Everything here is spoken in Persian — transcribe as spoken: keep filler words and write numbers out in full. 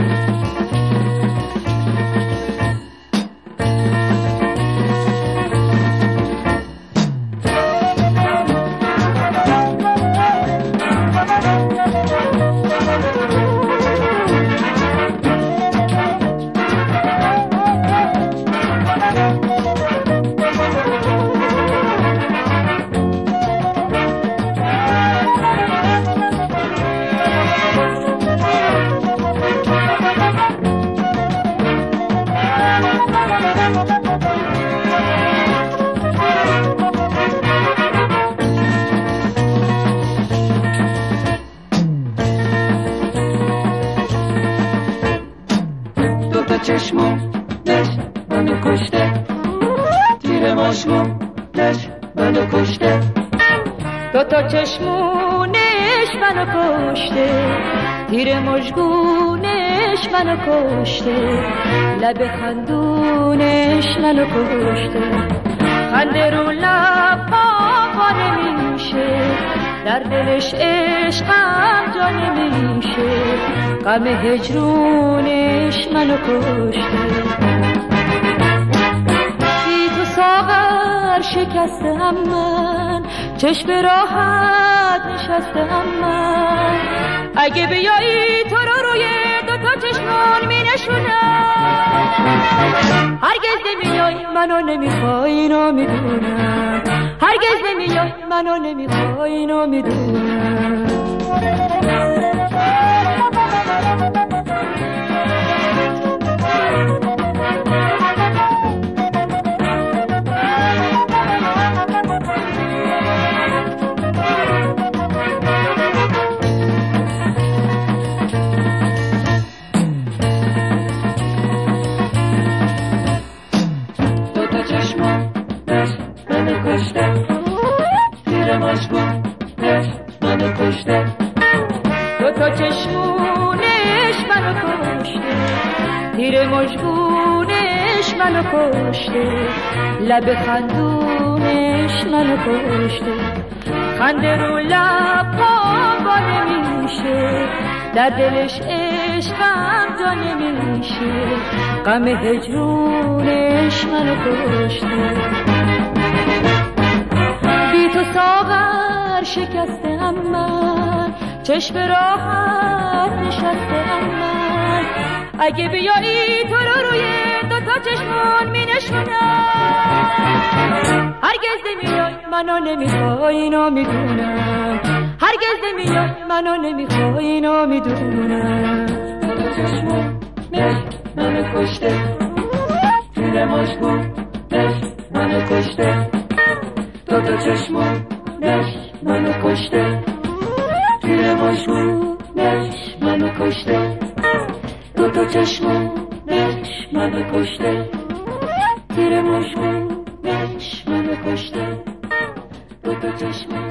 چشمونش منو کشته، تیر مشمونش منو کشته. دو تا چشمونش منو کشته، تیر مژگونش منو کشته، لب خندونش منو کشته. خنده رو لبا نمیشه، در دلش عشقم جا نمیشه، غم هجرونش منو کشته. بی تو ساغر شکستم من، چشم راحت نشستم من. اگه بیایی تو رو روی دوتا چشمون می نشونم. هرگز نمیای منو نمیخوای اینو میدونم، هرگز نمیای منو نمیخوای اینو میدونم. منو کشته، دو تا چشمونش منو کشته، تیر مژگونش منو کشته، لب خندونش منو کشته. خنده رو لبام با نمیشه، در دلش عشقم جا نمیشه، غم هجرونش منو کشته. بی تو ساغر شکستم من، چشم راحت نشستم من. اگه بیایی تو رو روی دوتا چشمون می نشونم. هرگز نمیای منو نمیخوای اینو میدونم، هرگز نمیای منو نمیخوای اینو میدونم. دوتا چشمونش منو کشته، تیر مشکونش منو کشته. دوتا چشمونش منو کشته، تیر مشکونش منو کشته. دوتا چشمونش منو کشته، تیر مشکونش منو کشته. دوتا چشمونش